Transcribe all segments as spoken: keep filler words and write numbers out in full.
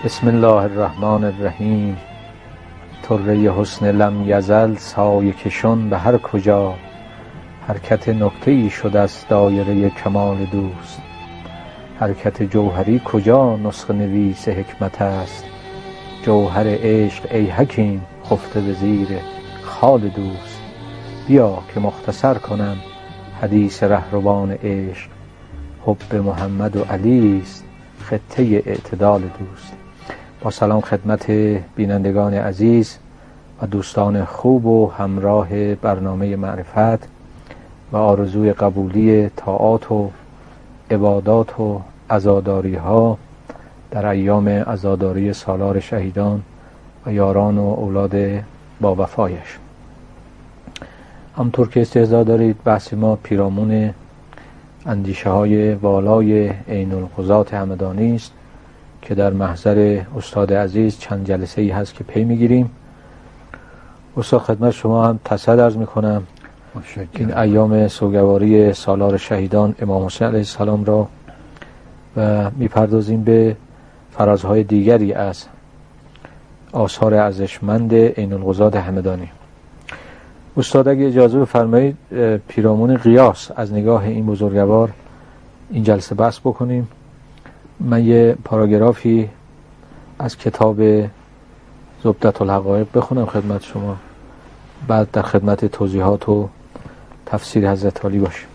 بسم الله الرحمن الرحیم. طره حسن لم یزل سایه کشان به هر کجا، حرکت نکته ای شده است دایره کمال دوست. حرکت جوهری کجا نسخه نویس حکمت است، جوهر عشق ای حکیم خفته به زیر خال دوست. بیا که مختصر کنم حدیث رهروان عشق، حب محمد و علی است خطه اعتدال دوست. با سلام خدمت بینندگان عزیز و دوستان خوب و همراه برنامه معرفت و آرزوی قبولی طاعات و عبادات و عزاداری ها در ایام عزاداری سالار شهیدان و یاران و اولاد با وفایش. همطور که استحضار دارید بحث ما پیرامون اندیشه های والای عین القضات همدانی است که در محضر استاد عزیز چند جلسه ای هست که پی میگیریم. استاد خدمت شما هم تسل عرض میکنم این ایام سوگواری سالار شهیدان امام حسین علیه السلام را و میپردازیم به فرازهای دیگری از آثار ارزشمند عین القضات همدانی. استاد اگه اجازه بفرمایید پیرامون قیاس از نگاه این بزرگوار این جلسه بحث بکنیم. من یه پاراگرافی از کتاب زبدة الحقایق بخونم خدمت شما، بعد در خدمت توضیحات و تفسیر حضرت علی باشیم.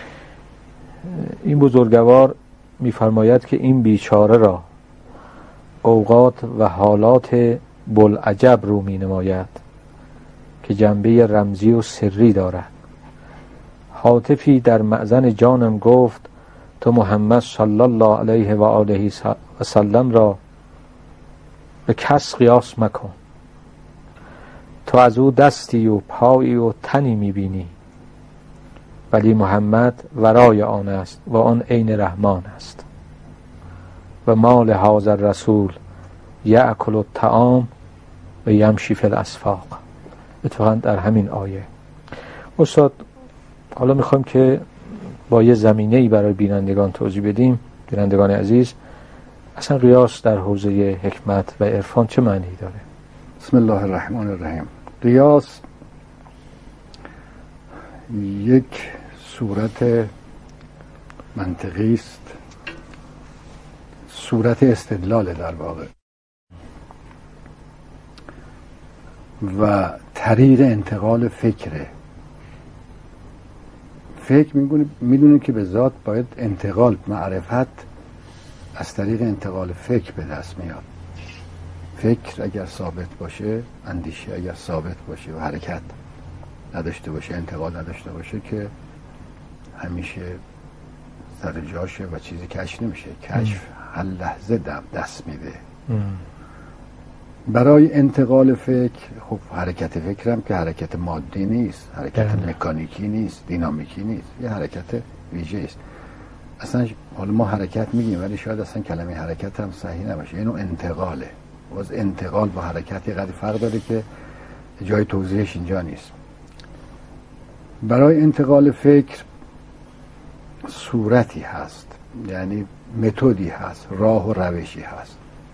این بزرگوار می‌فرماید که این بیچاره را اوقات و حالات بوالعجب رو می‌نماید که جنبه رمزی و سری دارد. هاتفی در مأذن جانم گفت تو محمد صلی الله علیه و آله و سلم را به کس قیاس مکن. تو از او دستی و پایی و تنی میبینی، ولی محمد ورای آن است و آن عین رحمان است. و مال هذا الرسول یأکل الطعام و یمشی فی الاسواق. اتفاقا در همین آیه استاد حالا میخوایم که با یه زمینه‌ای برای بینندگان توضیح بدیم. بینندگان عزیز، اصلا قیاس در حوزه حکمت و عرفان چه معنی داره؟ بسم الله الرحمن الرحیم. قیاس یک صورت منطقی است، صورت استدلال در واقع و طریق انتقال فکره. فکر میدونه که به ذات باید انتقال معرفت از طریق انتقال فکر به دست میاد. فکر اگر ثابت باشه، اندیشه اگر ثابت باشه و حرکت نداشته باشه، انتقال نداشته باشه، که همیشه سر جاشه و چیزی کشف نمیشه. کشف هر لحظه دست میده. برای انتقال فکر، خب حرکت فکرم که حرکت مادی نیست، حرکت دهنه. مکانیکی نیست، دینامیکی نیست، یه حرکت ویژه است. اصلا حالا ما حرکت میگیم ولی شاید اصلا کلمه حرکت هم صحیح نباشه. اینو انتقاله. باز انتقال با حرکت یه قدری فرق داره که جای توضیحش اینجا نیست. برای انتقال فکر صورتی هست، یعنی متدی هست، راه و روشی هست.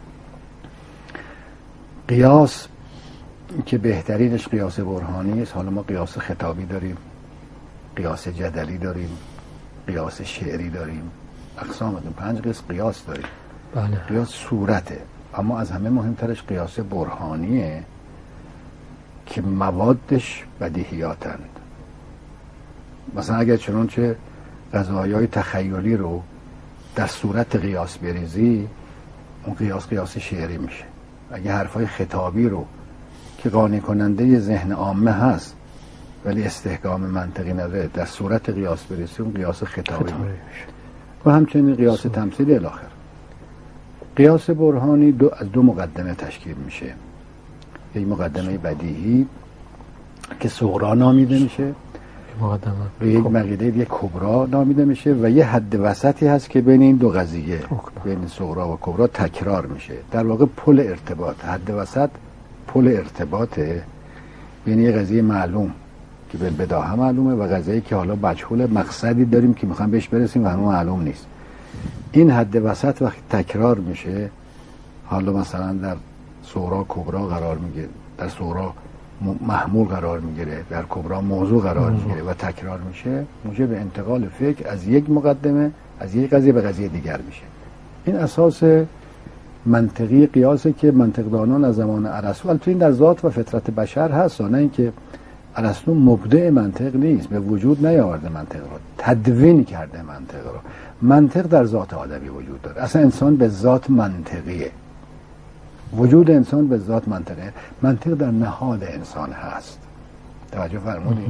قیاس که بهترینش قیاس برهانی است. حالا ما قیاس خطابی داریم، قیاس جدلی داریم، قیاس شعری داریم، اقسام داریم، پنج قسم قیاس داریم. بله. قیاس صورته، اما از همه مهمترش قیاس برهانیه که موادش بدیهیاتند. مثلا اگر چنانچه قضایای تخیلی رو در صورت قیاس بریزی، اون قیاس قیاس شعری میشه. اگه حرفای خطابی رو که قانع کننده ذهن عامه هست ولی استحکام منطقی نداره در صورت قیاس بریزی، اون قیاس خطابی میشه. و همچنین قیاس تمثیلی الاخر. قیاس برهانی دو از دو مقدمه تشکیل میشه. یک مقدمه بدیهی که صغرا نامیده میشه، مقدمه و یک مقیده یک کبرا نامیده میشه، و یه حد وسطی هست که بین این دو قضیه، بین صغرا و کبرا تکرار میشه. در واقع پل ارتباط، حد وسط پل ارتباطه بین یه قضیه معلوم که بالبداهه معلومه و قضیه‌ای که حالا مجهول، مقصدی داریم که میخوام بهش برسیم و هنوز معلوم نیست. این حد وسط وقتی تکرار میشه حالا مثلا در صغرا کبرا قرار میگیره، در صغرا محمول قرار میگیره، در کبرا موضوع قرار میگیره و تکرار میشه، موجب به انتقال فکر از یک مقدمه از یک قضیه به قضیه دیگر میشه. این اساس منطقی قیاسه که منطقدانان از زمان ارسطو، البته این در ذات و فطرت بشر هست، نه اینکه ارسطو مبدع منطق نیست، به وجود نیاورده منطق رو، تدوین کرده منطق رو. منطق در ذات آدمی وجود داره، اصلا انسان به ذات منطقیه، وجود انسان به ذات منطقه، منطق در نهاد انسان هست. توجه فرمودید؟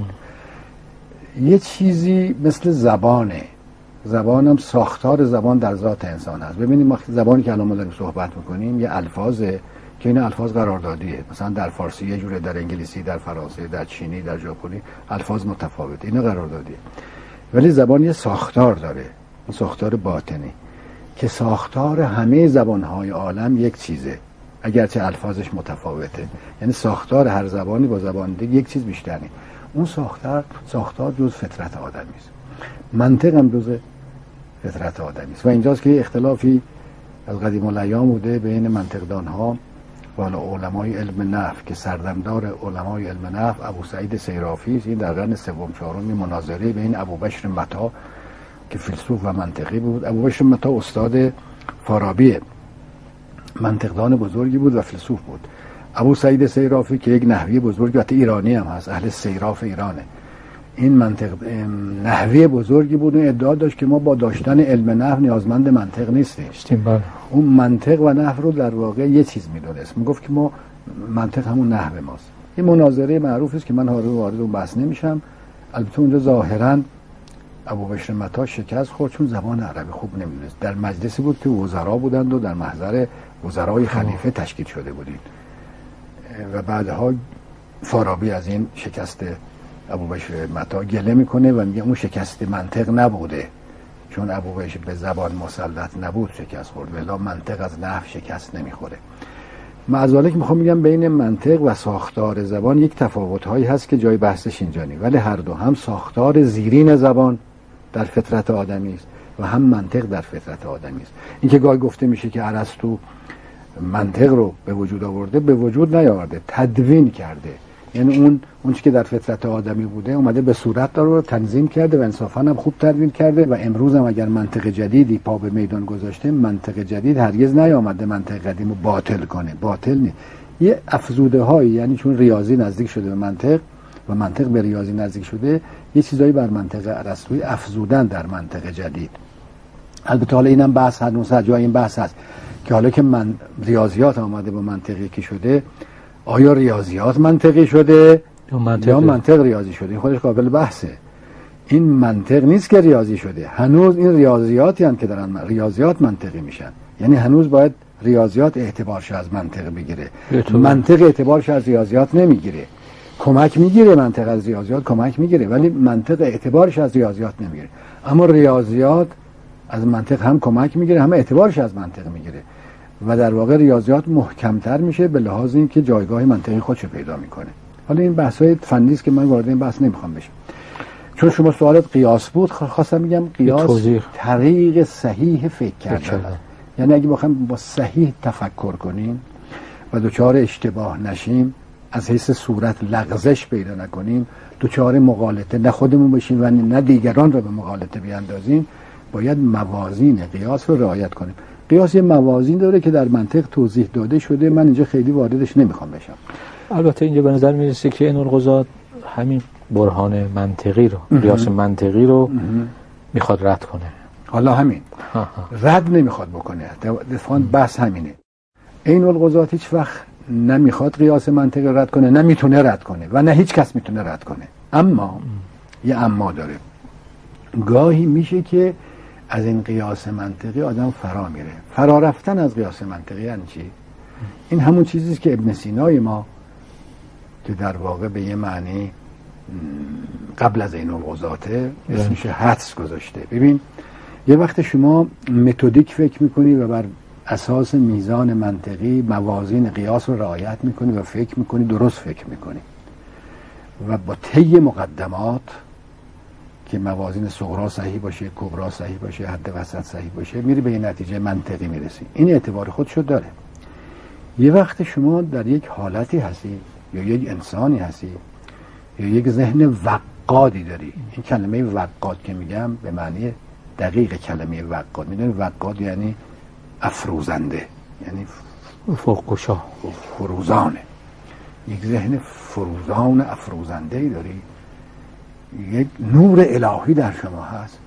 یه چیزی مثل زبانه، زبان هم ساختار زبان در ذات انسان هست. ببینید ما زبانی که الان ما داریم صحبت میکنیم یه الفاظه که این الفاظ قراردادیه، مثلا در فارسی یه جوره، در انگلیسی، در فرانسه، در چینی، در ژاپنی الفاظ متفاوته، اینا قراردادیه. ولی زبان یه ساختار داره، اون ساختار باطنی که ساختار همه زبانهای عالم یک چیزه، اگرچه الفاظش متفاوته. یعنی ساختار هر زبانی با زبان دیگه یک چیز بیشتر نیست. اون ساختار ساختار جز فطرت آدمی است. منطق هم جز فطرت آدمی است. و اینجاست که اختلافی از قدیم الایام بوده بین منطقدانها و علمای علم نحو که سردمدار علمای علم نحو ابو سعید سیرافی است. این در قرن سوم چهارم مناظره بین ابو بشر متا که فیلسوف و منطقی بود. ابو بشر متا استاد فارابیه، منطقدان بزرگی بود و فیلسوف بود. ابو سعید سیرافی که یک نحوی بزرگی، حتی ایرانی هم هست، اهل سیراف ایرانه، این منطق نحوی بزرگی بود. اون ادعا داشت که ما با داشتن علم نحو نیازمند منطق نیستیم. اون منطق و نحو رو در واقع یه چیز میدونست، میگفت که ما منطق همون نحو ماست. این مناظره معروف است که من وارد اون بحث نمیشم. البته اونجا ظاهرا ابو بشر متا شکست خورد چون زبان عربی خوب نمیدونست. در مجلسی بود که وزرا بودند و در محضر وزرای خلیفه تشکیل شده بودید و بعدها فارابی از این شکست ابو بشر متا گله میکنه و میگه اون شکست منطق نبوده، چون ابو بشر به زبان مسلط نبود شکست خورد، ولی منطق از نحو شکست نمیخوره. معذالک که میخوام میگم بین منطق و ساختار زبان یک تفاوت‌هایی هست که جای بحثش اینجا نیست، ولی هر دو هم ساختار زیرین زبان در فطرت آدمی است و هم منطق در فطرت آدمی است. این که گاهی گفته میشه که ارسطو منطق رو به وجود آورده، به وجود نیاورده، تدوین کرده. یعنی اون اون چیزی که در فطرت آدمی بوده اومده به صورت داره رو تنظیم کرده و انصافاً هم خوب تدوین کرده. و امروز هم اگر منطق جدیدی پا به میدان گذاشته، منطق جدید هرگز نیامده منطق قدیم رو باطل کنه، باطل نیست. یه افزوده هایی، یعنی چون ریاضی نزدیک شده به منطق و منطق به ریاضی نزدیک شده، یه چیزایی بر منطق ارسطویی افزودن در منطق جدید. البته حالا اینم بحث هنوز جای این بحث هست که حالا که من ریاضیات آمده با منطقی که شده، آیا ریاضیات منطقی شده منطق یا منطق ریاضی شده؟ این خودش قابل بحثه. این منطق نیست که ریاضی شده، هنوز این ریاضیاتی هستند که دارن ریاضیات منطقی میشن. یعنی هنوز باید ریاضیات اعتبارش از منطق بگیره، منطق اعتبارش از ریاضیات نمیگیره. کمک میگیره، منطق از ریاضیات کمک میگیره، ولی منطق اعتبارش از ریاضیات نمیگیره. اما ریاضیات از منطق هم کمک میگیره، هم اعتبارش از منطق میگیره و در واقع ریاضیات محکمتر میشه به لحاظ اینکه جایگاه منطقی خودشو پیدا میکنه. حالا این بحث‌های فنی است که من وارد این بحث نمیخوام بشم. چون شما سوالت قیاس بود، خواستم میگم قیاس طریق صحیح فکر کردن. یعنی اگه بخوایم با صحیح تفکر کنیم و دوچار اشتباه نشیم، از حیث صورت لغزش پیدا نکنیم، دوچار مغالطه نه خودمون بشیم و نه دیگران رو به مغالطه بیاندازیم، باید موازین قیاس رو رعایت کنیم. قیاس یه موازین داره که در منطق توضیح داده شده، من اینجا خیلی واردش نمیخوام بشم. البته اینجا به نظر میرسه که این القضات همین برهان منطقی رو، قیاس منطقی رو میخواد رد کنه. حالا همین رد نمیخواد بکنه، اتفاقاً بحث همینه. این القضات هیچ وقت نمیخواد قیاس منطقی رد کنه، نه میتونه رد کنه و نه هیچ کس میتونه رد کنه. اما یه اما داره، گاهی میشه که از این قیاس منطقی آدم فرا میره. فرا رفتن از قیاس منطقی یعنی چی؟ این همون چیزیست که ابن سینای ما که در واقع به یه معنی قبل از این القضاته اسمش حدس گذاشته. ببین یه وقت شما متدیک فکر میکنی و بر اساس میزان منطقی موازین قیاس رو رعایت میکنی و فکر میکنی، درست فکر میکنی و با طی مقدمات که موازین صغرا صحیح باشه، کبرا صحیح باشه، حد وسط صحیح باشه، میری به این نتیجه منطقی میرسی. این اعتبار خودشو داره. یه وقت شما در یک حالتی هستی یا یک انسانی هستی یا یک ذهن وقادی داری. این کلمه وقاد که میگم به معنی دقیق کلمه وقاد، میدونی وقاد یعنی افروزنده، یعنی فوق‌گشا، فروزانه. یک ذهن فروزان افروزنده ای داری، یک نور الهی در شما هست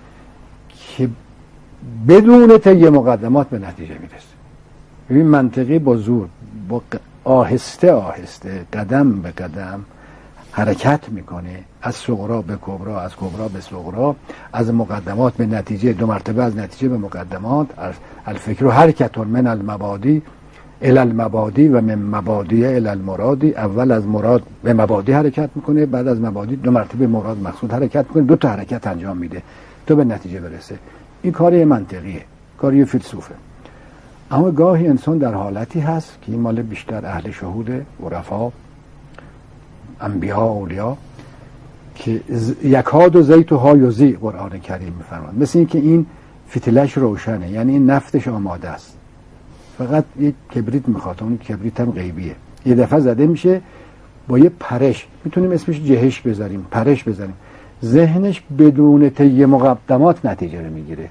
که بدون طی مقدمات به نتیجه میرسه. ببین منطقی با زور، با آهسته آهسته قدم به قدم حرکت میکنه از صغرا به کبرا، از کبرا به صغرا، از مقدمات به نتیجه، دو مرتبه از نتیجه به مقدمات. الفکر و حرکت من المبادی الی المبادی و من مبادی الی المرادی. اول از مراد به مبادی حرکت میکنه، بعد از مبادی دو مرتبه مراد مقصود حرکت میکنه، دو تا حرکت انجام میده تا به نتیجه برسه. این کاری منطقیه، کاری فیلسوفه. اما گاهی انسان در حالتی هست که این مال بیشتر اهل شهود، عرفا، انبیا، اولیا، که یکاد و زیت و هایوزی قرآن کریم میفرماد، مثل این که این فتیلش روشنه، یعنی این نفتش آماده است، فقط یک کبریت میخواد. اون کبریت هم غیبیه، یه دفعه زده میشه با یه پرش، میتونیم اسمش جهش بذاریم، پرش بذاریم، ذهنش بدون طی مقدمات نتیجه رو میگیره.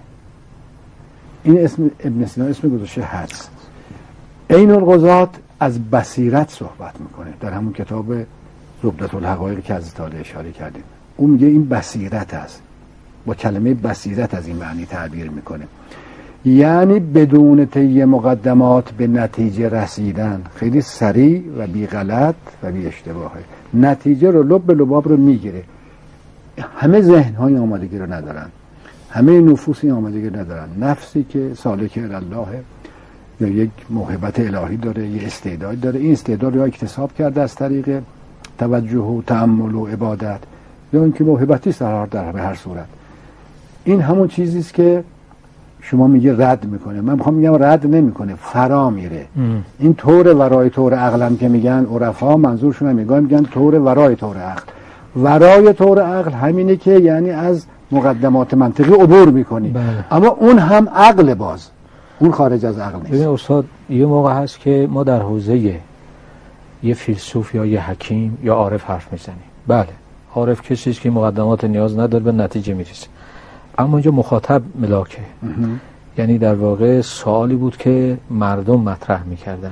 این اسم ابن سینا اسم گذاشته هست. عین القضات از بصیرت صحبت میکنه در همون کتاب زبدة الحقایق که از تاله اشاره کردیم. اون میگه این بصیرت است، با کلمه بصیرت از این معنی تعبیر میکنه، یعنی بدون طی مقدمات به نتیجه رسیدن، خیلی سریع و بی غلط و بی اشتباهه. نتیجه رو لب به لباب رو میگیره. همه ذهن های آمادگی رو ندارن، همه نفوسی آمادگی رو ندارن. نفسی که سالک الله یا یک موهبت الهی داره، یه استعداد داره، این استعداد رو اکتساب کرده از طریق توجه و تأمل و عبادت، یا اینکه موهبتی است در به هر صورت. این همون چیزی است که شما میگه رد میکنه. من میخوام میگم رد نمیکنه، فرا میره. ام. این طور ورای طور عقلم که میگن عرفا، منظورشون هم میگن میگن طور ورای طور عقل. ورای طور عقل همینه که یعنی از مقدمات منطقی عبور میکنی. بله. اما اون هم عقل، باز اون خارج از عقل نیست. ببین استاد، یه موقع هست که ما در حوزه یه فیلسوف یا یه حکیم یا عارف حرف میزنیم. بله، عارف کسی است که مقدمات نیاز نداره، به نتیجه میرسه. اما اینجا مخاطب ملاکه، یعنی در واقع سوالی بود که مردم مطرح میکردن.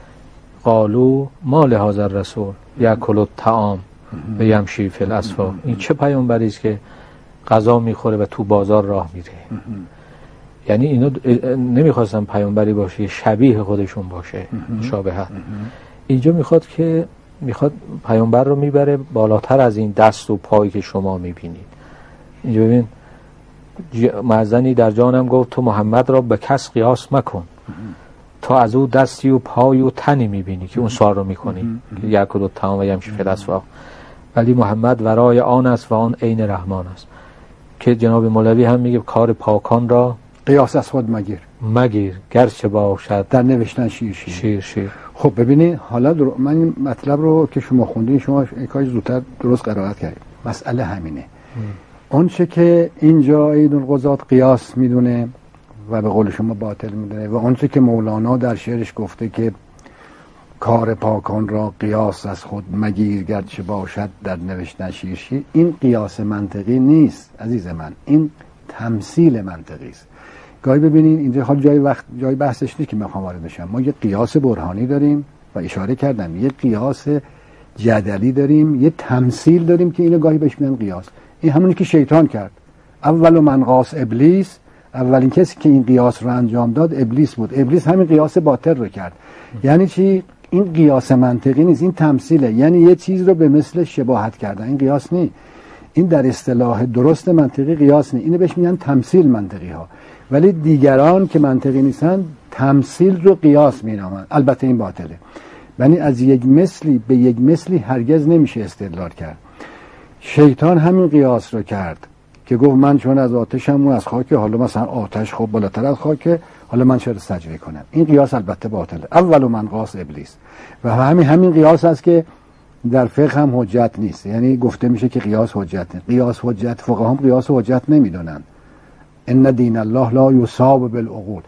قالو ما لهذا الرسول یاکل الطعام و یمشی فی الاسواق. این چه پیامبری است که غذا میخوره و تو بازار راه میره؟ یعنی اینا نمیخواستن پیامبری باشه، شبیه خودشون باشه، مشابهت. اینجا میخواد که میخواد پیامبر رو میبره بالاتر از این دست و پایی که شما میبینید. اینجا ببین، معزنی در جانم گفت تو محمد را به کس قیاس مکن، تا از او دستی و پایی و تنی میبینی که اون سوال رو میکنی که یاکل الطعام و یمشی فی الاسواق، ولی محمد ورای آن است و آن عین رحمان است. که جناب مولوی هم میگه کار پاکان را قیاس از خود مگیر مگیر گرچه باشد در نوشتن شیر شیر, شیر, شیر. خب ببینید، حالا در... من این مطلب رو که شما خوندین، شما کاش زودتر درست قرائت کردید. مسئله همینه. اون چه که اینجا عین القضات قیاس میدونه و به قول شما باطل میدونه، و اون چه که مولانا در شعرش گفته که کار پاکان را قیاس از خود مگیر گرچه باشد در نوشتن شیر شیر، این قیاس منطقی نیست عزیز من، این تمثیل منطقی است. گاهی ببینین اینجا حال جای وقت جای بحثش نیست که میخوام وارد بشم. ما یه قیاس برهانی داریم و اشاره کردم، یه قیاس جدلی داریم، یه تمثیل داریم که اینو گاهی بهش میگن قیاس. این همونی که شیطان کرد. اول من قاس ابلیس، اولین کسی که این قیاس رو انجام داد ابلیس بود. ابلیس همین قیاس باطل رو کرد. یعنی چی؟ این قیاس منطقی نیست، این تمثیله. یعنی یه چیز رو به مثل شباهت کردن، این قیاس نیست. این در اصطلاح درست منطقی قیاس نیست، اینو بهش میگن تمثیل منطقی ها. ولی دیگران که منطقی نیستن تمثیل رو قیاس مینامن. البته این باطله. یعنی از یک مثلی به یک مثلی هرگز نمیشه استدلال کرد. شیطان همین قیاس رو کرد که گفت من چون از آتشم و از خاک، حالا مثلا آتش خب بالاتر از خاک، حالا من چرا سجده کنم؟ این قیاس البته باطله. اول من قاس ابلیس. و همین همین قیاس است که در فقه هم حجت نیست. یعنی گفته میشه که قیاس حجت نیست. قیاس حجت، فقها هم قیاس حجت نمیدونن. ان دین الله لا یصاب بالعقول.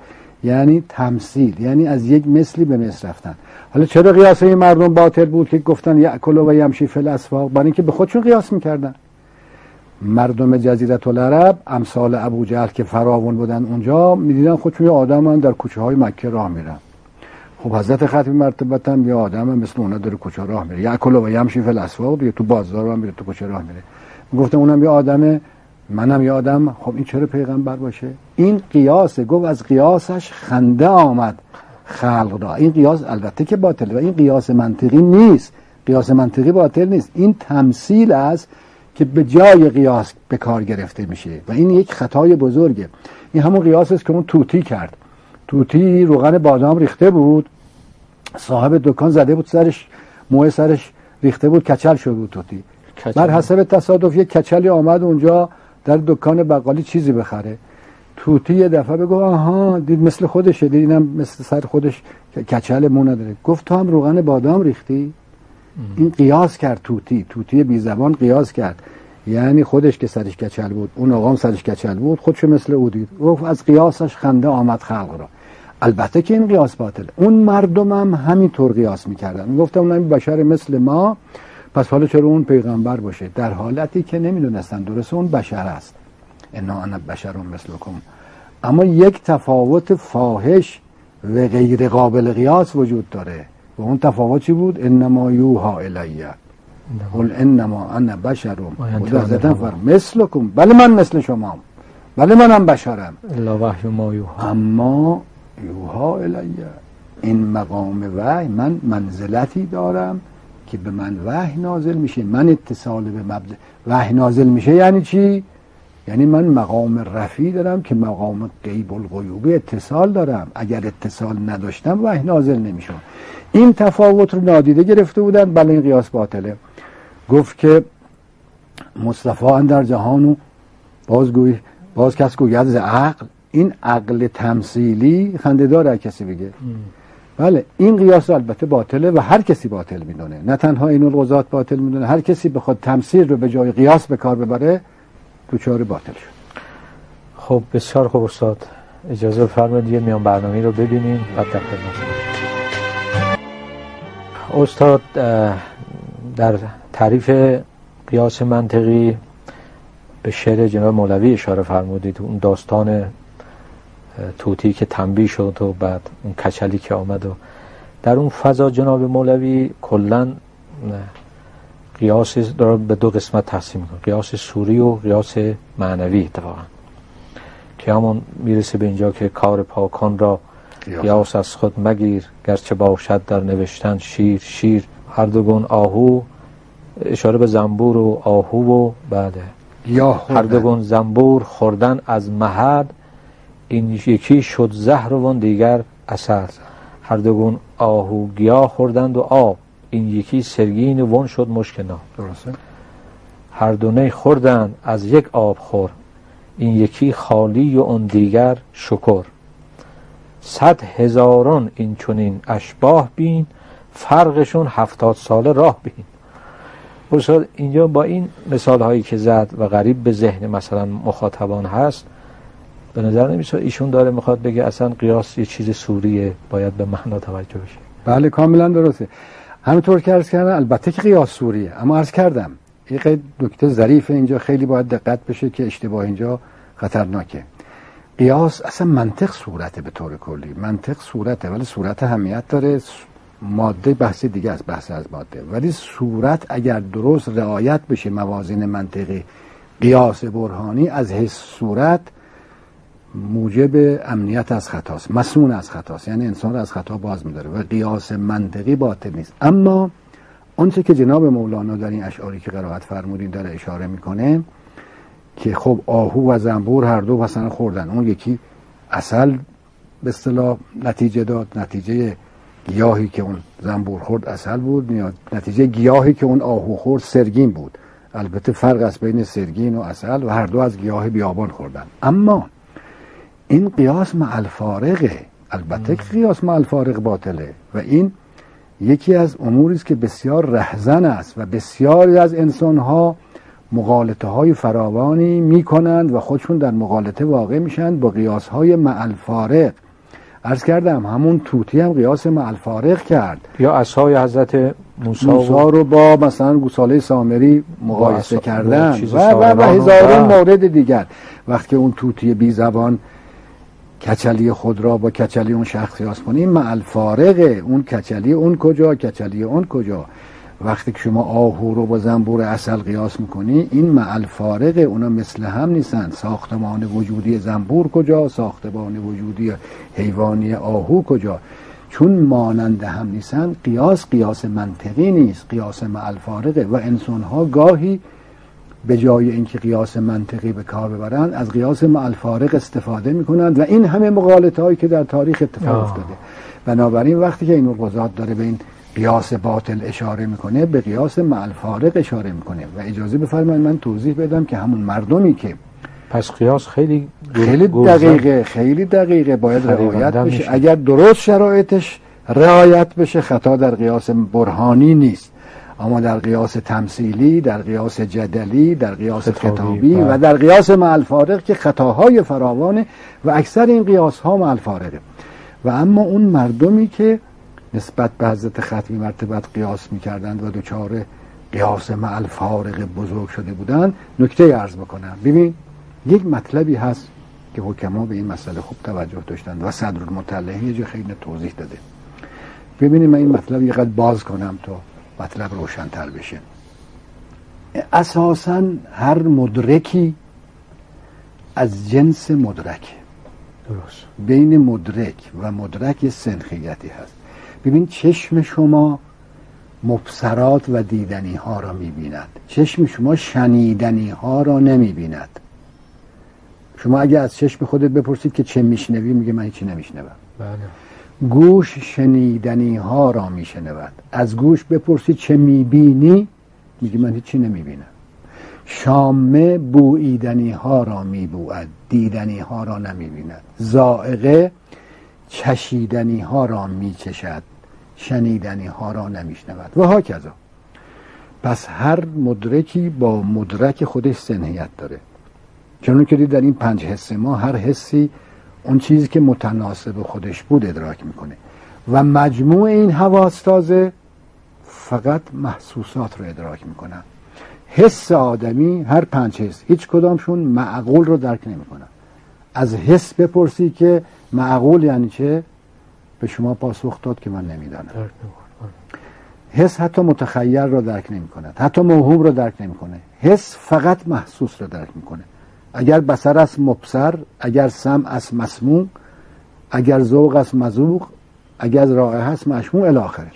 یعنی تمثیل، یعنی از یک مثلی به مثل رفتن. حالا چرا قیاس این مردم باطل بود که گفتن یأکل و یمشی فی الاسواق؟ برای اینکه به خودشون قیاس میکردن. مردم جزیره العرب امثال ابو جهل که فراوان بودن اونجا، میدیدن خودشون یه آدمن در کوچه های مکه راه میرن. خب حضرت ختم مرتبت هم یه آدم مثل اونا در کوچه راه میره، یأکل و یمشی فی الاسواق، دیگه تو بازار هم میره، تو کوچه راه میره. گفتم اونم یه آدمه، منم یه آدم. خب این چرا پیغمبر باشه؟ این قیاسه. گفت از قیاسش خنده آمد خلق را. این قیاس البته که باطله و این قیاس منطقی نیست. قیاس منطقی باطل نیست، این تمثیل است که به جای قیاس به کار گرفته میشه و این یک خطای بزرگه. این همون قیاس است که اون طوطی کرد. طوطی روغن بادام ریخته بود، صاحب دکان زده بود سرش، موه سرش ریخته بود، کچل شده بود طوطی. بر حسب تصادف یک کچلی آمد اونجا در دکان بقالی چیزی بخره. طوطی یه دفعه بگو آها دید مثل خودشه، دید اینم مثل سر خودش کچل مو نداره. گفت تو هم روغن بادام ریختی؟ این قیاس کرد. طوطی طوطی بی زبان قیاس کرد، یعنی خودش که سرش کچل بود، اون آقام سرش کچل بود، خودشو مثل او دید. گفت از قیاسش خنده آمد خلق را. البته که این قیاس باطله. اون مردم هم همینطور قیاس میکردن، میگفتن اون بشر مثل ما، پس حالا چرا اون پیغمبر باشه؟ در حالتی که نمیدونستن درسته اون بشر است. انا انا بشر مثلکم. اما یک تفاوت فاحش و غیر قابل قیاس وجود داره و اون تفاوت چی بود؟ انما یوها الیه قل انما انا بشر مثلکم. بله من مثل شمام، بله منم بشرم، الا وحی ما یوها. اما یوها الیه، این مقام وحی، من منزلتی دارم که به من وحی نازل میشه. من اتصال به مبدأ وحی نازل میشه یعنی چی؟ یعنی من مقام رفیع دارم که مقام غیب الغیوبی اتصال دارم. اگر اتصال نداشتم وحی نازل نمیشه. این تفاوت رو نادیده گرفته بودن. بله این قیاس باطله. گفت که مصطفی اندر جهانو بازگوی باز کس گوید ز عقل. این عقل تمثیلی خنده داره کسی بگه. بله این قیاس البته باطله و هر کسی باطل میدونه، نه تنها این القضات باطل میدونه، هر کسی بخواد تمثیل رو به جای قیاس به کار ببره دوچار باطل شد. خب بسیار خوب استاد، اجازه بفرمایید یه میان برنامه رو ببینیم بعد در خدمت. استاد در تعریف قیاس منطقی به شعر جناب مولوی اشاره فرمودید، اون داستان طوطی که تنبیه شد و بعد اون کچلی که آمد و در اون فضا جناب مولوی کلاً قیاس داره به دو قسمت تقسیم میکنه، قیاس صوری و قیاس معنوی اتفاقا، که همون میرسه به اینجا که کار پاکان را قیاس از خود مگیر، گرچه باشد در نوشتن شیر شیر. هر دو گون آهو، اشاره به زنبور و آهو و بله هر دو گون زنبور خوردن از مهد، این یکی شد زهر و اون دیگر عسل. هر دو گون آهو گیاه خوردند و آب، این یکی سرگین و اون شد مشک ناب. درسته. هر دو نی خوردند از یک آب خور، این یکی خالی و اون دیگر شکر. صد هزاران این چنین اشباه بین، فرقشون هفتاد ساله راه بین. استاد اینجا با این مثال هایی که زد و قریب به ذهن مثلا مخاطبان هست، به نظر نمیشه ایشون داره میخواد بگه اصلا قیاس یه چیز سوریه، باید به معنا توجه بشه. بله کاملا درسته. همونطور که عرض کردم البته که قیاس سوریه، اما عرض کردم یه نکته ظریف اینجا خیلی باید دقت بشه که اشتباه اینجا خطرناکه. قیاس اصلا منطق صورته، به طور کلی منطق صورته، ولی صورت اهمیت داره. ماده بحث دیگه است، بحث از ماده، ولی صورت اگر درست رعایت بشه موازین منطقی قیاس برهانی از حیث صورت موجب امنیت از خطاست، مسئول از خطاست، یعنی انسان رو از خطا باز می‌داره و قیاس منطقی باطل نیست. اما آنچه که جناب مولانا در این اشعاری که قرائت فرمودین داره اشاره میکنه که خب آهو و زنبور هر دو مثلا خوردن، اون یکی عسل به اصطلاح نتیجه داد، نتیجه گیاهی که اون زنبور خورد عسل بود، میاد نتیجه گیاهی که اون آهو خورد سرگین بود. البته فرق است بین سرگین و عسل و هر دو از گیاه بیابان خوردن. اما این قیاس مع الفارقه، البته که قیاس مع الفارق باطله و این یکی از اموری است که بسیار رهزن است و بسیاری از انسان‌ها مغالطه های فراوانی میکنند و خودشون در مغالطه واقع میشن با قیاس های مع الفارق. عرض کردم همون طوطی هم قیاس مع الفارق کرد، یا عصای حضرت موسی موسی و... رو با مثلا گوساله سامری مقایسه کردن و, و, و هزاران مورد دیگر. وقتی اون طوطی بی زبان کچلی خود را با کچلی اون شخص قیاس کنی، این مع الفارقه، اون کچلی اون کجا، کچلی اون کجا. وقتی که شما آهو رو با زنبور عسل قیاس میکنی، این مع الفارقه، اونا مثل هم نیستن. ساختمان وجودی زنبور کجا، ساختمان وجودی حیوانی آهو کجا؟ چون مانند هم نیستن، قیاس قیاس منطقی نیست، قیاس مع الفارقه. و انسان ها گاهی به جای اینکه قیاس منطقی به کار ببرند، از قیاس مع الفارق استفاده میکنند و این همه مغالطه هایی که در تاریخ اتفاق افتاده. بنابراین وقتی که این القضات داره به این قیاس باطل اشاره میکنه، به قیاس مع الفارق اشاره میکنه. و اجازه بفرمایید من توضیح بدم که همون مردمی که پس قیاس خیلی خیلی دقیقه خیلی دقیقه باید رعایت بشه. اگر درست شرایطش رعایت بشه، خطا در قیاس برهانی نیست، اما در قیاس تمثیلی، در قیاس جدلی، در قیاس کتابی و در قیاس مع الفارق که خطاهای فراوانه و اکثر این قیاس ها مع الفارقه. و اما اون مردمی که نسبت به حضرت ختمی مرتبت قیاس میکردند و دچار قیاس مع الفارق بزرگ شده بودند، نکته عرض بکنم. ببین یک مطلبی هست که حکما به این مسئله خوب توجه داشتند و صدرالمطلع یه جا خیلی توضیح داده. ببینید من این مطلب یه قدر باز کنم تا مطلب روشن‌تر بشه. اساساً هر مدرکی از جنس مدرک، درست، بین مدرک و مدرک سنخیتی هست. ببین چشم شما مبصرات و دیدنی ها را می‌بیند، چشم شما شنیدنی ها را نمی‌بیند. شما اگه از چشم خودت بپرسید که چه میشنوی، میگه من هیچی نمیشنوم. بله. گوش شنیدنی ها را میشنود. از گوش بپرسید چه میبینی، میگه من هیچی نمیبینم. شامه بوییدنی ها را میبوید، دیدنی ها را نمیبیند. ذائقه چشیدنی ها را میچشد، شنیدنی ها را نمیشنود و ها کذا. پس هر مدرکی با مدرک خودش سنحیت داره. چون که در این پنج حس ما هر حسی اون چیزی که متناسب خودش بود ادراک میکنه و مجموع این حواس تازه فقط محسوسات رو ادراک میکنن. حس آدمی هر پنج حس هیچ کدامشون معقول رو درک نمیکنن. از حس بپرسی که معقول یعنی چه، به شما پاسخ داد که من نمیدانم. حس حتی متخیل رو درک نمیکنه، حتی موهوم رو درک نمیکنه. حس فقط محسوس رو درک میکنه. اگر بصر است مبصر، اگر سمع است مسموع، اگر ذوق است مذوق، اگر رائحه است مشموع الی آخره.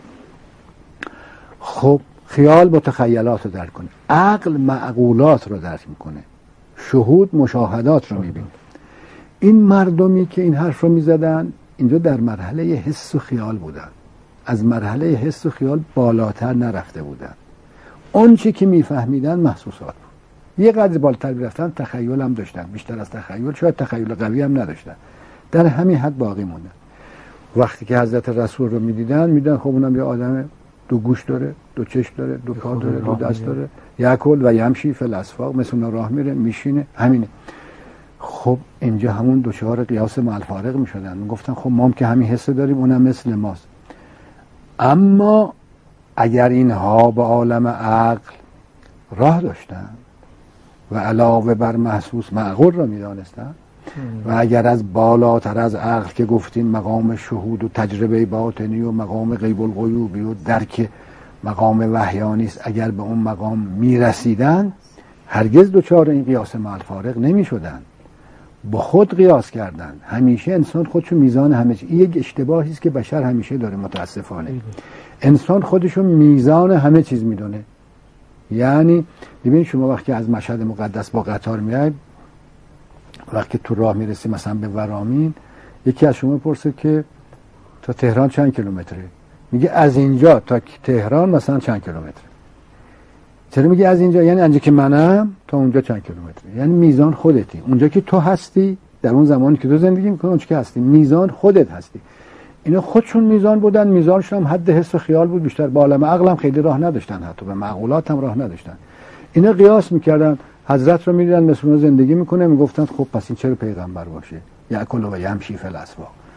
خب خیال متخیلات رو درک کنه، عقل معقولات رو درک میکنه، شهود مشاهدات رو میبینه. این مردمی که این حرف رو میزدن اینجا در مرحله حس و خیال بودن، از مرحله حس و خیال بالاتر نرفته بودن. اون چی که میفهمیدن محسوسات بود. یه قدر بالاتر میرفتن تخیل هم داشتن، بیشتر از تخیل، شاید تخیل قوی هم نداشتن، در همین حد باقی موندن. وقتی که حضرت رسول رو میدیدن میدن خب اونم یه آدم دو گوش داره، دو چشم داره، دو پا داره، دو دست داره، یاکل و یمشی فی الاسواق، مثل اون راه میره میشینه، همینه. خب اینجا همون دچار قیاس مع الفارق میشدن. میگفتن خب ما هم که همین حس داریم، اونم مثل ماست. اما اگر اینها به عالم عقل راه داشتن و علاوه بر محسوس معقول را میدانستن و اگر از بالاتر از عقل که گفتیم مقام شهود و تجربه باطنی و مقام غیب الغیوبی و درک مقام وحیانی است، اگر به اون مقام میرسیدن هرگز دچار این قیاس مع الفارق نمیشدن. با خود قیاس کردن. همیشه انسان خودشو میزان همه چیز، این یک اشتباهی است که بشر همیشه داره متاسفانه. انسان خودشو میزان همه چیز میدونه. یعنی ببین شما وقتی از مشهد مقدس با قطار میاید، وقتی تو راه میرسی مثلا به ورامین، یکی از شما پرسه که تا تهران چند کیلومتره؟ میگه از اینجا تا تهران مثلا چند کیلومتره. چرا میگه از اینجا؟ یعنی اینجا که منم تا اونجا چند کیلومتره. یعنی میزان خودتی، اونجا که تو هستی در اون زمانی که تو زندگی میکنی، اونجا که هستی میزان خودت هستی. اینا خودشون میزان بودن، میزانشون هم حد حس و خیال بود، بیشتر با عالم عقل هم خیلی راه نداشتن، حتی به معقولات هم راه نداشتن. اینا قیاس میکردن، حضرت رو میدیدن مثل اون زندگی میکنه، میگفتن خب پس این چرا پیغمبر باشه؟ یاکل و یمشی فی الاسواق.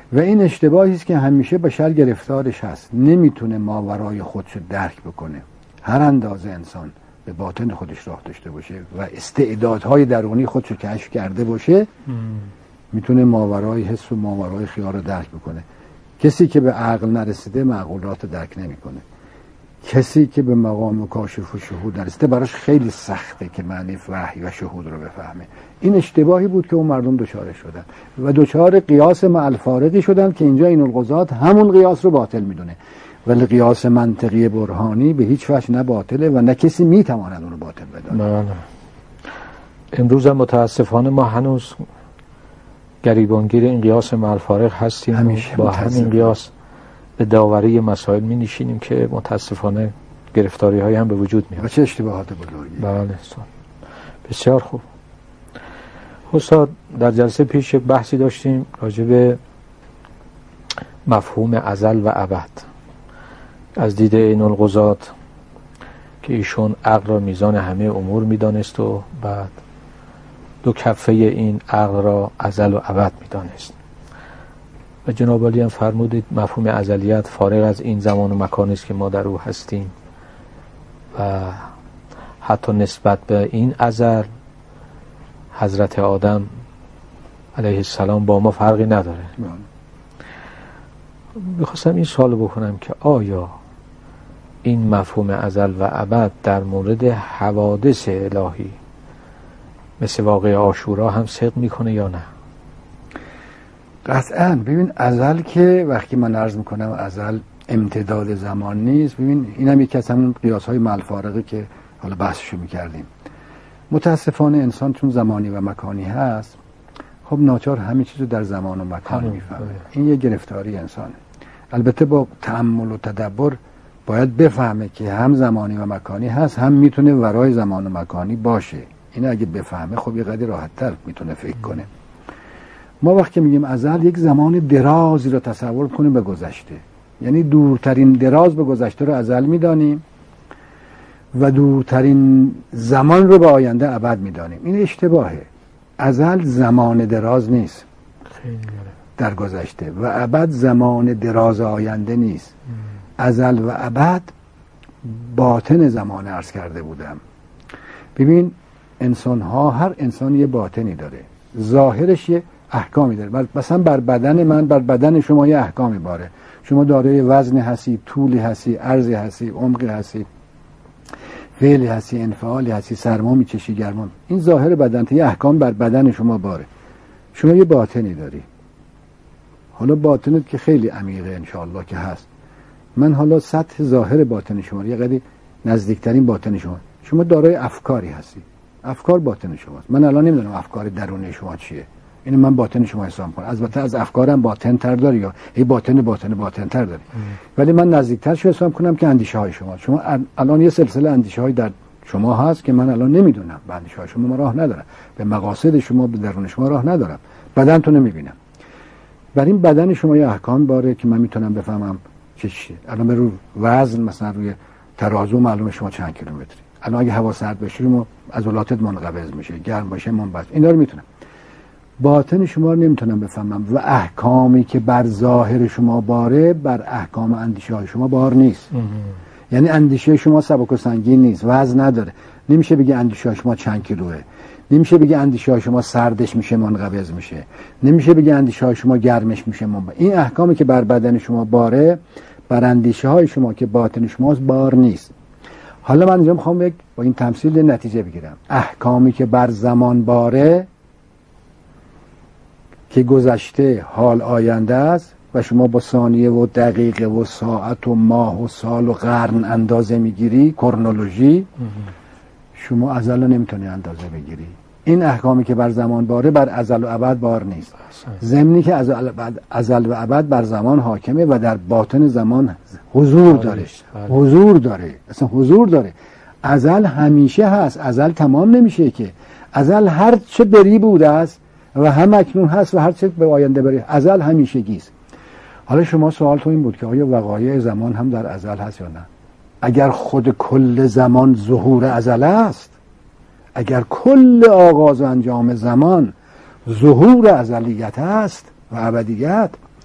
و این اشتباهی است که همیشه بشر گرفتارش هست، نمیتونه ماورای خودش رو درک بکنه. هر اندازه انسان به باطن خودش راه داشته باشه و استعدادهای درونی خودش رو کشف کرده باشه میتونه ماورای حس و ماورای خیال رو درک بکنه. کسی که به عقل نرسیده معقولات رو درک نمیکنه. کسی که به مقام کاشف و شهود نرسیده براش خیلی سخته که معنی وحی و شهود رو بفهمه. این اشتباهی بود که اون مردم دچارش شدن و دچار قیاس مع الفارقی شدن که اینجا این القضات همون قیاس رو باطل میدونه، ولی قیاس منطقی برهانی به هیچ وجه نه باطله و نه کسی میتواند اون رو باطل بدونه. امروز هم متاسفانه ما هنوز گریبانگیر این قیاس مع الفارق هستیم، همیشه با همین قیاس به داوری مسائل می نشینیم که متاسفانه گرفتاری های هم به وجود میاد. و چه اشتباهات بزرگی. بله استاد، بسیار خوب. استاد در جلسه پیش بحثی داشتیم راجع به مفهوم ازل و ابد از دید عین القضات که ایشون عقل را میزان همه امور میدانست و بعد دو کفه این عقل را ازل و ابد میدانست و جناب عالی هم فرمودید مفهوم ازلیت فارغ از این زمان و مکانی است که ما در او هستیم و حتی نسبت به این ازل حضرت آدم علیه السلام با ما فرقی نداره. میخواستم این سوال بکنم که آیا این مفهوم ازل و ابد در مورد حوادث الهی مثل واقعه عاشورا هم صدق میکنه یا نه؟ قطعاً. ببین ازل که وقتی من عرض میکنم ازل امتداد زمان نیست، ببین این هم یکی از همون قیاس های مع الفارقه که حالا بحثشو میکردیم. متاسفانه انسان چون زمانی و مکانی هست خب ناچار همه چیزو در زمان و مکان میفهمه. این یه گرفتاری انسانه. البته با تأمل و تدبر باید بفهمه که هم زمانی و مکانی هست هم میتونه ورای زمان و مکانی باشه. این اگه بفهمه خب یه قدر راحت‌تر میتونه فکر کنه. ما وقتی میگیم ازل یک زمان درازی رو تصور کنیم به گذشته، یعنی دورترین دراز به گذشته رو ازل میدانیم و دورترین زمان رو به آینده ابد میدانیم. این اشتباهه. ازل زمان دراز نیست در گذشته و ابد زمان دراز آینده نیست. ازل و ابد باطن زمان عرض کرده بودم. ببین انسان ها هر انسان یه باطنی داره، ظاهرش یه احکامی داره. مثلا بر بدن من بر بدن شما یه احکامی باره. شما دارای وزنی هستی، طولی هستی، عرضی هستی، عمقی هستی، فعلی هستی، انفعالی هستی، سرما میچشی، گرما. این ظاهر بدن یه احکام بر بدن شما باره. شما یه باطنی داری. حالا باطنت که خیلی عمیقه انشاءالله که هست. من حالا سطح ظاهر باطن شما یه قدری نزدیکترین باطن شما. شما دارای افکاری هستی. افکار باطن شماست. من الان نمیدونم افکار درون شما چیه. اینو من باطن شما حساب کنم. البته از افکارم باطن تر داری یا ای باطن باطن باطن تر داری. ولی من نزدیکتر شو حساب کنم که اندیشه های شما. شما الان یه سلسله اندیشه های در شما هست که من الان نمیدونم. به اندیشه های شما ما راه ندارم. به مقاصد شما به درون شما راه ندارم. بدن تو نمیبینم. بر این بدن شما یه احکام باره که من میتونم بفهمم چه چیه. الان به رو وزن مثلا روی ترازو معلومه شما چند کیلومتری. الان اگه هوا سرد بشه شما عضلاتت منقبض میشه، گرم باشه منبسط. اینا رو میتونم. باطن شما رو نمیتونم بفهمم و احکامی که بر ظاهر شما باره بر احکام اندیشه های شما بار نیست. یعنی اندیشه شما سبک و سنگین نیست، وزن نداره. نمیشه بگی اندیشه شما چند کیلوه. نمیشه بگی اندیشه شما سردش میشه منقبض میشه. نمیشه بگی اندیشه شما گرمش میشه منبسط. این احکامی که بر بدن شما باره بر اندیشه های شما که باطن شماست بار نیست. حالا من اینجا میخوام یک با این تمثیل نتیجه بگیرم. احکامی که بر زمان باره که گذشته حال آینده است و شما با ثانیه و دقیقه و ساعت و ماه و سال و قرن اندازه میگیری، کرونولوژی، شما ازل نمیتونی اندازه بگیری. این احکامی که بر زمان باره بر ازل و ابد بار نیست. ضمنی که ازل, ازل و ابد بر زمان حاکمه و در باطن زمان حضور داره. حضور داره. اصلا حضور داره. ازل همیشه هست. ازل تمام نمیشه که. ازل هر چه بری بوده است و هم اکنون هست و هر چه به آینده بری. ازل همیشگیست. حالا شما سوال تو این بود که آیا وقایع زمان هم در ازل هست یا نه؟ اگر خود کل زمان ظهور ازل است، اگر کل آغاز و انجام زمان ظهور ازلیت است و ابدیت،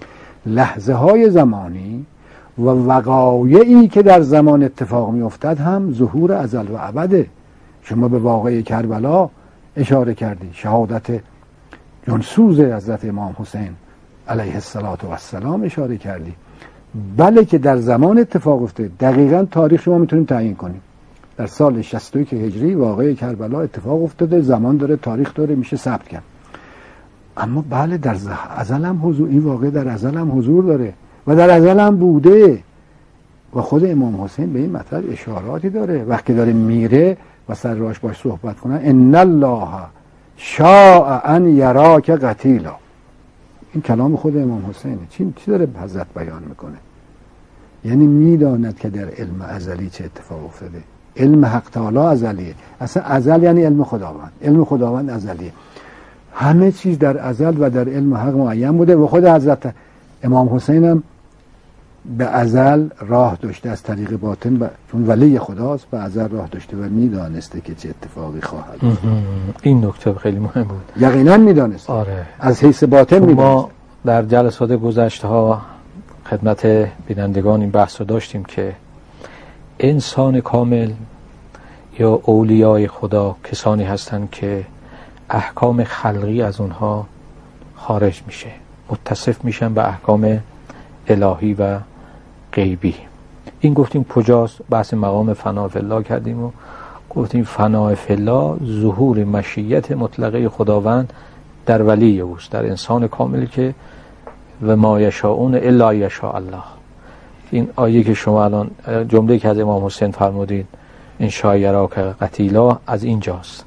لحظه های زمانی و وقایعی که در زمان اتفاق می افتد هم ظهور ازل و ابده. شما به واقعه کربلا اشاره کردی، شهادت جانسوز حضرت امام حسین علیه السلام اشاره کردی. بله که در زمان اتفاق افتاد. دقیقاً تاریخ شما میتونیم تعیین کنیم. در سال شصت و یک هجری واقعه کربلا اتفاق افتاده، زمان داره، تاریخ داره، میشه ثبت کرد. اما بله در ازل هم حضور، این واقعه در ازل هم حضور داره و در ازل هم بوده و خود امام حسین به این مطلب اشاراتی داره. وقتی داره میره و سر راش باش صحبت کنن، ان الله شاء ان یراک قتیلا. این کلام خود امام حسینه. چی چی داره حضرت بیان میکنه؟ یعنی میداند که در علم ازلی چه اتفاق افتاده. علم حق تعالی ازلیه. اصلا ازل یعنی علم خداوند. علم خداوند ازلیه. همه چیز در ازل و در علم حق معین بوده و خود حضرت امام حسین هم به ازل راه داشته از طریق باطن و چون ولی خداست به ازل راه داشته و میدانسته که چه اتفاقی خواهد. این نکته خیلی مهم بود. یقینا میدانست. آره. از حیث باطن میدانست. ما در جلسات گذشته ها خدمت بینندگان این بحث رو داشتیم که انسان کامل یا اولیای خدا کسانی هستند که احکام خلقی از اونها خارج میشه، متصف میشن به احکام الهی و غیبی. این گفتیم کجاست؟ بحث مقام فنا فی الله کردیم و گفتیم فنا فی الله ظهور مشیت مطلقه خداوند در ولی اوست، در انسان کاملی که و ما یشاءون الا یشاء الله. این آیه که شما الان جمله که از امام حسین فرمودید ان شاء یراک قتیلا از اینجاست.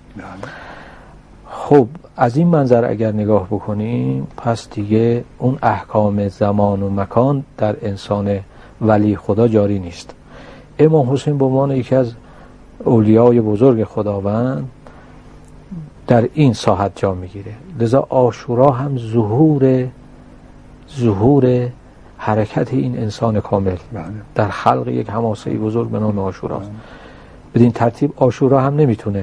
خب از این منظر اگر نگاه بکنیم پس دیگه اون احکام زمان و مکان در انسان ولی خدا جاری نیست. امام حسین به عنوان یکی از اولیای بزرگ خداوند در این ساحت جا میگیره. لذا عاشورا هم ظهور ظهور حرکت این انسان کامل در خلق یک حماسه بزرگ به نام عاشوراست. بدین ترتیب عاشورا هم نمیتونه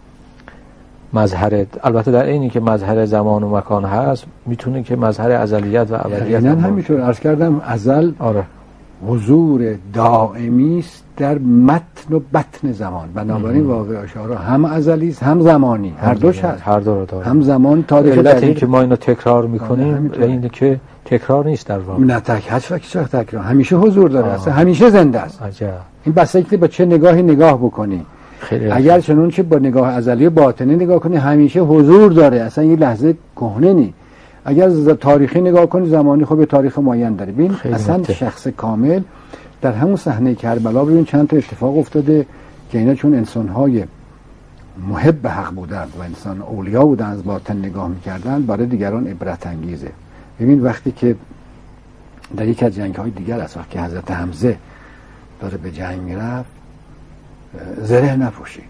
مظهر، البته در اینی که مظهر زمان و مکان هست، میتونه که مظهر ازلیت و ابدیت هم همینطور. عرض کردم ازل آره حضور دائمی است در متن و بطن زمان. بنابراین واقع عاشورا هم ازلی است هم زمانی، هر دوش هست، هر دو رو داره. هم زمان تاریخ. علت این که ما اینو تکرار میکنیم اینه که تکرار نیست در واقع. نه تک هیچ وقت چه تکرار، همیشه حضور داره. اصلا همیشه زنده است. عجب. این بسته که با چه نگاهی نگاه بکنی. اگر چنون چه با نگاه ازلی و باطنی نگاه کنی همیشه حضور داره، اصلا یه لحظه کهنه نی. اگر تاریخی نگاه کنی زمانی خب به تاریخ معین داره. ببین اصلا شخص کامل در همون صحنه کربلا ببین چند تا اتفاق افتاده که اینا چون انسان‌های محب به حق بودند و انسان اولیا بودند از باطن نگاه می‌کردند برای دیگران عبرت انگیزه. ببین وقتی که در یک از جنگ‌های دیگر از وقتی که حضرت حمزه داره به جنگ میرفت زره نپوشید.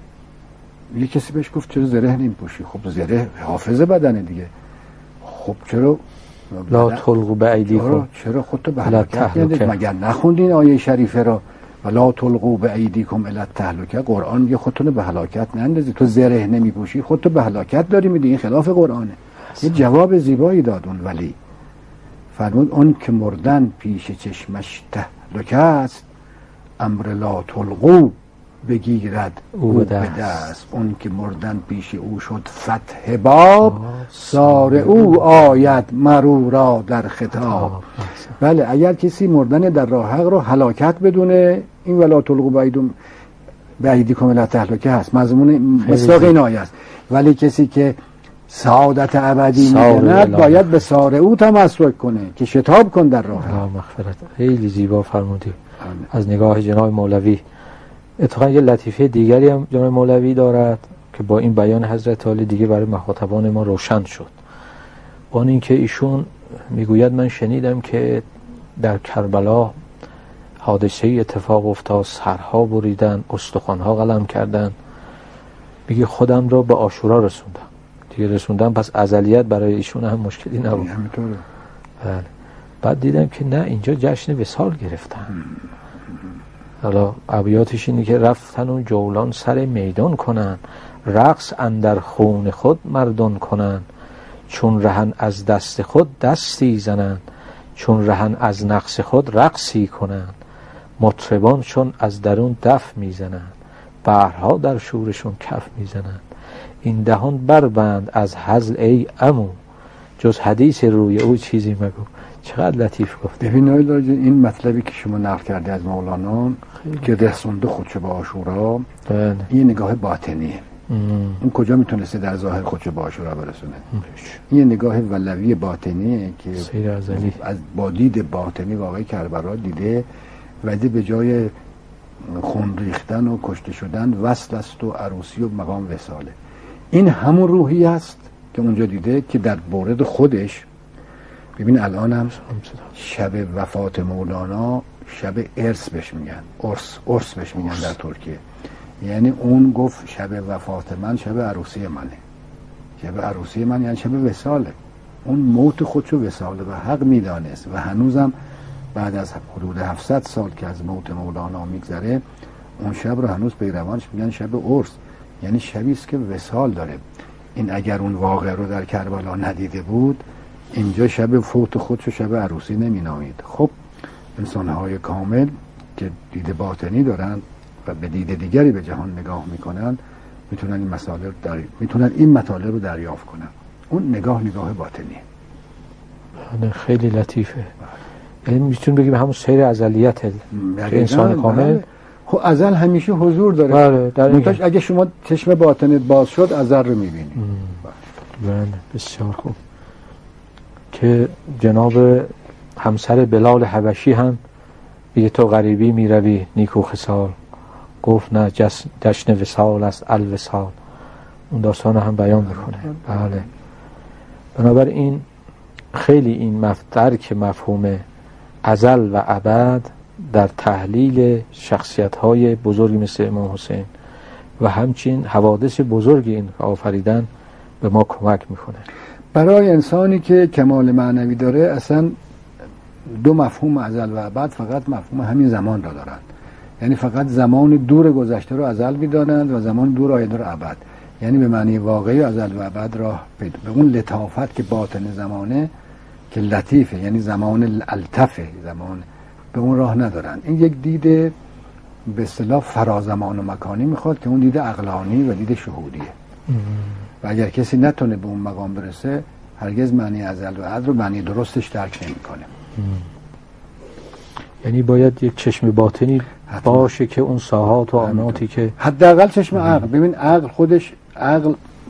یه کسی بهش گفت چرا زره نمی‌پوشی؟ خب زره حافظ بدنه دیگه. خب چرا لا تلقوا بأیدیکم چرا خودتو به هلاکت میندازید؟ مگر نخوندین آیه شریفه را ولا تلقوا بأیدیکم الی التهلکه؟ قرآن میگه خودتو به هلاکت نندازید. تو زره نمی‌پوشی خودتو به هلاکت داری میدی. این خلاف قرآنه. یه جواب زیبایی داد اون ولی. فرمود اون که مردن پیش چشمش تهلکه است امر لا تلقوا بگیرد او به دست. اون که مردن پیش او شد فتح باب سار او آید مرورا در خطاب. بله اگر کسی مردن در راه حق رو هلاکت بدونه این ولا تلقوا بایدم بایدیکم الی التهلکه هست، مضمون مصداق این آیه است. ولی کسی که سعادت ابدی می‌کند باید به سار او تمسک کنه که شتاب کن در راه حق. مغفرت. خیلی زیبا فرمودی از نگاه جناب مولوی. اتفاقا یه لطیفه دیگری هم جناب مولوی دارد که با این بیان حضرت عالی دیگه برای مخاطبان ما روشن شد. اون این که ایشون میگوید من شنیدم که در کربلا حادثه اتفاق افتاد، سرها بریدن، استخوانها قلم کردن. میگه خودم رو به عاشورا رسوندم. دیگه رسوندم پس ازلیت برای ایشون هم مشکلی نبود. همینطوره. بله. بعد دیدم که نه اینجا جشن وصال گرفتن. حالا ابیاتش اینه که رفتن و جولان سر میدان کنن، رقص اندر خون خود مردان کنن، چون رهن از دست خود دستی زنن، چون رهن از نقص خود رقصی کنند، مطربان چون از درون دف میزنند، بحرها در شورشون کف میزنند. این دهان بربند از هزل ای عمو، جز حدیث روی او چیزی مگو. چقدر لطیف گفته. ببین این مطلبی که شما نقل کرده از مولانا که رسونده خودشو به عاشورا، این نگاه باطنیه. اون کجا میتونسته در ظاهر خودشو به عاشورا برسونه؟ این نگاه ولوی باطنیه که از با دید باطنی واقعی کربلا دیده و به جای خون ریختن و کشته شدن وصل است و عروسی و مقام وصاله. این همون روحی است که اونجا دیده که در مورد خودش. ببین الان هم شب وفات مولانا شب ارث بهش میگن، ارث ارث بهش میگن در ترکیه. یعنی اون گفت شب وفات من شب عروسی منه، شب عروسی من یعنی شب وصاله. اون موت خودشو وصاله و حق میدانست و هنوزم بعد از حدود هفتصد سال که از موت مولانا میگذره اون شب رو هنوز پیروانش میگن شب ارث، یعنی شبی است که وصال داره. این اگر اون واقع رو در کربلا ندیده بود اینجا شب فوت خودشو شب عروسی نمی نامید. خب انسان‌های کامل که دید باطنی دارن و به دید دیگری به جهان نگاه میکنن میتونن این مسائل رو در... میتونن این مطالب رو دریافت کنن. اون نگاه نگاه باطنیه. خیلی لطیفه. یعنی میتونیم بگیم همون سیر ازلیت که انسان کامل. خب ازل همیشه حضور داره. بله در منتش اگه شما چشم باطنت باز شد ازل رو میبینی. بله بسیار خوب. که جناب همسر بلال حبشی هم بگه تو غریبی میروی نیکو خصال، گفت نه جشن وصال است الوصال. اون داستان هم بیان میکنه. بله. بنابراین خیلی این مفتر که مفهوم ازل و ابد در تحلیل شخصیت‌های بزرگی مثل امام حسین و همچنین حوادث بزرگی این آفریدن به ما کمک میکنه. برای انسانی که کمال معنوی داره اصلا دو مفهوم ازل و ابد فقط مفهوم همین زمان را دارند. یعنی فقط زمان دور گذشته رو ازل می‌دانند و زمان دور آینده رو ابد. یعنی به معنی واقعی ازل و ابد راه پیدا به اون لطافت که باطن زمانه که لطیفه، یعنی زمان الطفه، زمان به اون راه ندارن. این یک دید به اصطلاح فرازمان و مکانی میخواد که اون دید عقلانی و دید شهودیه. و اگر کسی نتونه به اون مقام برسه هرگز معنی ازل و ابد رو معنی درستش درک نمیکنه. یعنی باید یک چشم باطنی حتما باشه که اون ساحات و آناتی که حداقل چشم عقل. ببین عقل خودش عقل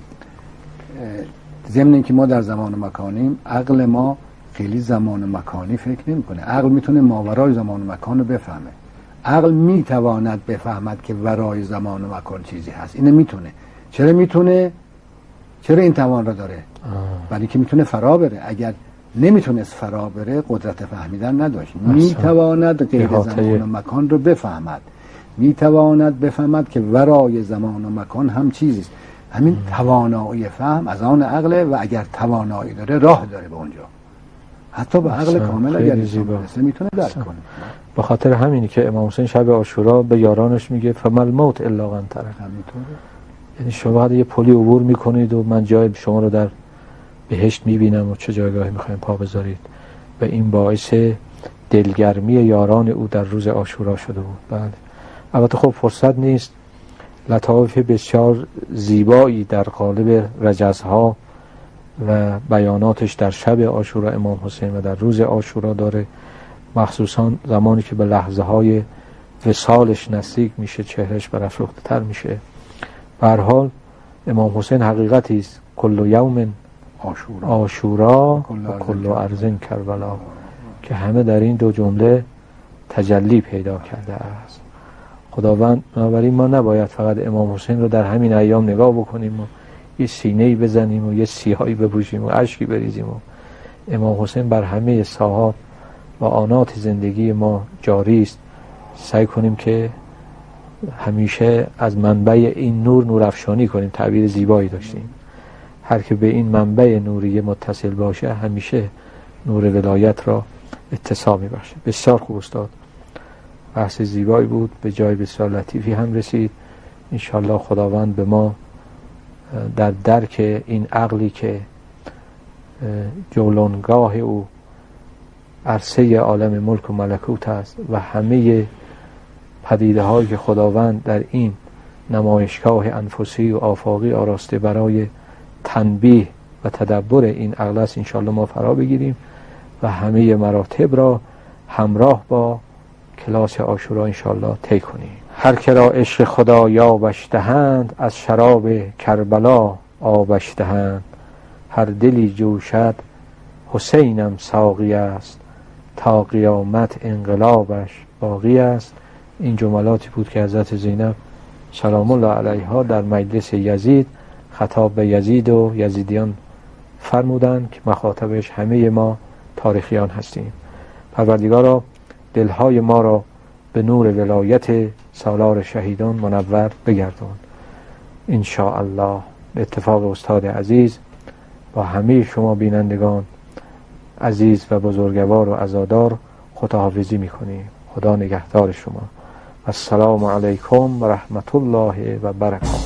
ضمن اینکه ما در زمان و مکانیم، عقل ما خیلی زمان و مکانی فکر نمیکنه. عقل میتونه ماورای زمان و مکان رو بفهمه. عقل میتواند بفهمد که ورای زمان و مکان چیزی هست. اینه میتونه. چرا میتونه؟ چرا این توان را داره؟ ولی که میتونه فرا بره. اگر نمیتونست فرا بره قدرت فهمیدن نداشت. میتواند غیر زمان و مکان رو بفهمد. میتواند بفهمد که ورای زمان و مکان هم چیزی است. همین توانایی فهم از آن عقله و اگر توانایی داره راه داره به اونجا. حتی به عقل کامل اگر برسه میتونه درک کنه. به خاطر همینی که امام حسین شب عاشورا به یارانش میگه فمل موت الا قنطره. همینطوره. یعنی شما یه پلی عبور میکنید و من جای شما رو در بهشت میبینم و چه جایگاهی میخوایم پا بذارید. و این باعث دلگرمی یاران او در روز عاشورا شده بود. بله. البته خب فرصت نیست. لطایف بسیار زیبایی در قالب رجزها و بیاناتش در شب عاشورا امام حسین و در روز عاشورا داره، مخصوصا زمانی که به لحظه های وصالش نزدیک میشه چهرش برافروخته تر میشه. به هر حال امام حسین حقیقتی است. کل یوم عاشورا و کل ارض کربلا، که همه در این دو جمله تجلی پیدا کرده است. خداوند بنابراین ما نباید فقط امام حسین رو در همین ایام نگاه بکنیم و یه سینه‌ای بزنیم و یه سیاهی بپوشیم و اشکی بریزیم. و امام حسین بر همه ساحات و آنات زندگی ما جاری است. سعی کنیم که همیشه از منبع این نور نورافشانی کنیم. تعبیر زیبایی داشتیم. هر که به این منبع نوری متصل باشه همیشه نور ولایت را اتصال می‌بخشه. بسیار خوب استاد. بحث زیبایی بود، به جای بسیار لطیفی هم رسید. انشالله خداوند به ما در درک این عقلی که جولانگاه او عرصه عالم ملک و ملکوت است و همه پدیده هایی که خداوند در این نمایشگاه انفسی و آفاقی آراسته برای تنبیه و تدبر این عقل است انشاءالله ما فرا بگیریم و همه مراتب را همراه با کلاس عاشورا انشاءالله طی کنیم. هر که را عشق خدا یابش دهند، از شراب کربلا آبش دهند. هر دلی جوشد حسینم ساقی است، تا قیامت انقلابش باقی است. این جملاتی بود که حضرت زینب سلام الله علیها در مجلس یزید خطاب به یزید و یزیدیان فرمودند که مخاطبش همه ما تاریخیان هستیم. پروردگارا دلهای ما را به نور ولایت سالار شهیدان منور بگردان ان شاء الله. به اتفاق استاد عزیز با همه شما بینندگان عزیز و بزرگوار و عزادار خداحافظی میکنیم. خدا نگهدار شما. السلام علیکم و رحمت الله و برکاته.